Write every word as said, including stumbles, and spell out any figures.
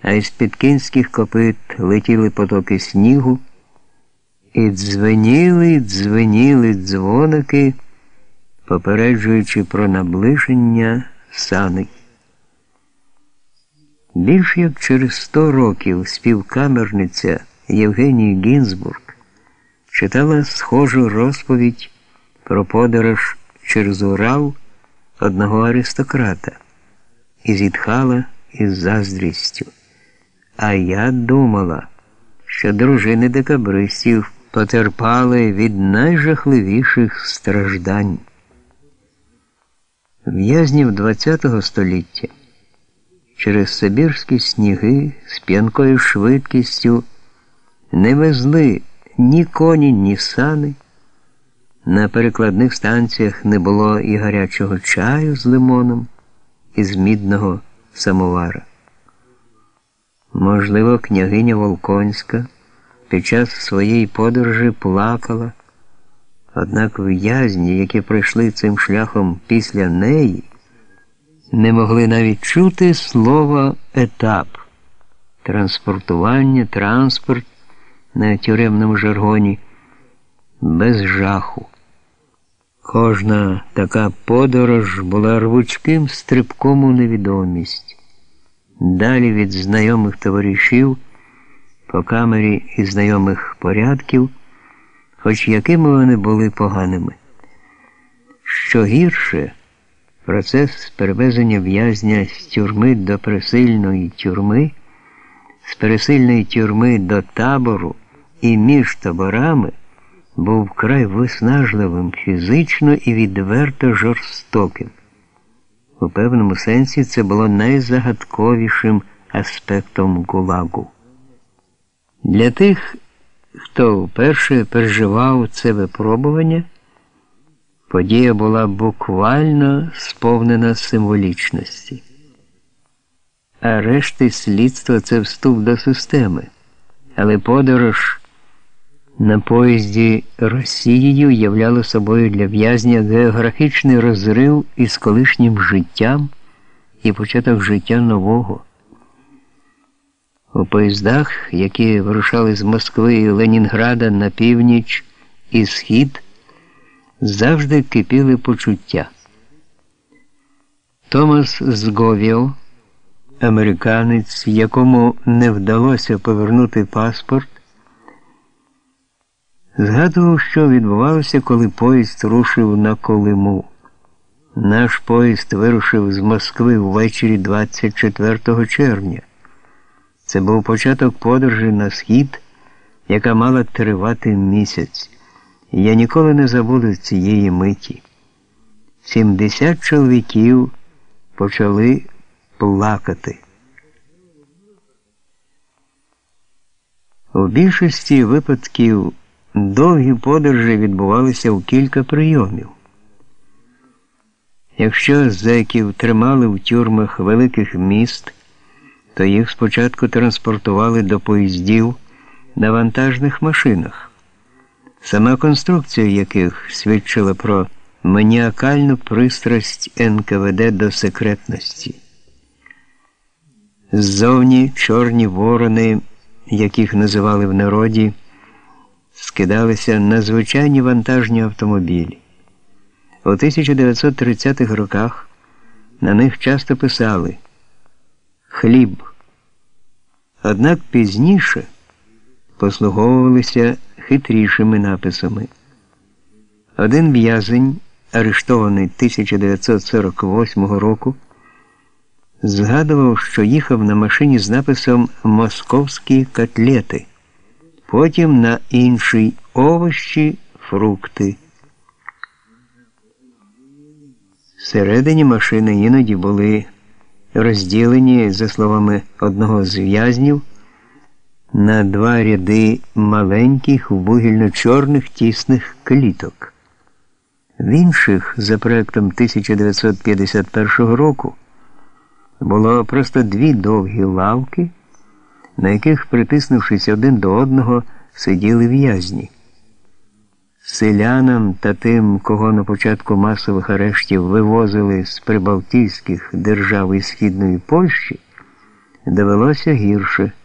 а із-під кінських копит летіли потоки снігу, і дзвеніли, дзвеніли дзвоники, попереджуючи про наближення саней. Більш як через сто років співкамерниця Євгенія Гінзбург читала схожу розповідь про подорож через Урал одного аристократа і зітхала із заздрістю. А я думала, що дружини декабристів потерпали від найжахливіших страждань. В'язнів ХХ століття через сибірські сніги з п'янкою швидкістю не везли ні коні, ні сани. На перекладних станціях не було і гарячого чаю з лимоном, і з мідного самовара. Можливо, княгиня Волконська під час своєї подорожі плакала, однак в'язні, які пройшли цим шляхом після неї, не могли навіть чути слова «етап» – транспортування, транспорт на тюремному жаргоні без жаху. Кожна така подорож була рвучким стрибком у невідомість. Далі від знайомих товаришів, по камері і знайомих порядків, хоч якими вони були поганими. Що гірше, процес перевезення в'язня з тюрми до пересильної тюрми, з пересильної тюрми до табору і між таборами був вкрай виснажливим фізично і відверто жорстоким. У певному сенсі це було найзагадковішим аспектом ГУЛАГу. Для тих, хто вперше переживав це випробування, подія була буквально сповнена символічності. А решти слідства – це вступ до системи. Але подорож на поїзді Росією являла собою для в'язня географічний розрив із колишнім життям і початок життя нового. У поїздах, які вирушали з Москви і Ленінграда на північ і схід, завжди кипіли почуття. Томас Зговіо, американець, якому не вдалося повернути паспорт, згадував, що відбувалося, коли поїзд рушив на Колиму. Наш поїзд вирушив з Москви ввечері двадцять четвертого червня. Це був початок подорожі на схід, яка мала тривати місяць. Я ніколи не забуду цієї миті. сімдесят чоловіків почали плакати. У більшості випадків довгі подорожі відбувалися в кілька прийомів. Якщо зеків тримали в тюрмах великих міст, то їх спочатку транспортували до поїздів на вантажних машинах, сама конструкція яких свідчила про маніакальну пристрасть ен ка ве де до секретності. Ззовні чорні ворони, яких називали в народі, скидалися на звичайні вантажні автомобілі. У тисяча дев'ятсот тридцятих роках на них часто писали «хліб». Однак пізніше послуговувалися хитрішими написами. Один в'язень, арештований тисяча дев'ятсот сорок восьмого року, згадував, що їхав на машині з написом «Московські котлети», потім на інший «овощі, фрукти». Всередині машини іноді були розділені, за словами одного з в'язнів, на два ряди маленьких вугільно-чорних тісних кліток. В інших, за проектом тисяча дев'ятсот п'ятдесят першого року, було просто дві довгі лавки, на яких, притиснувшись один до одного, сиділи в'язні. Селянам та тим, кого на початку масових арештів вивозили з прибалтійських держав і Східної Польщі, довелося гірше.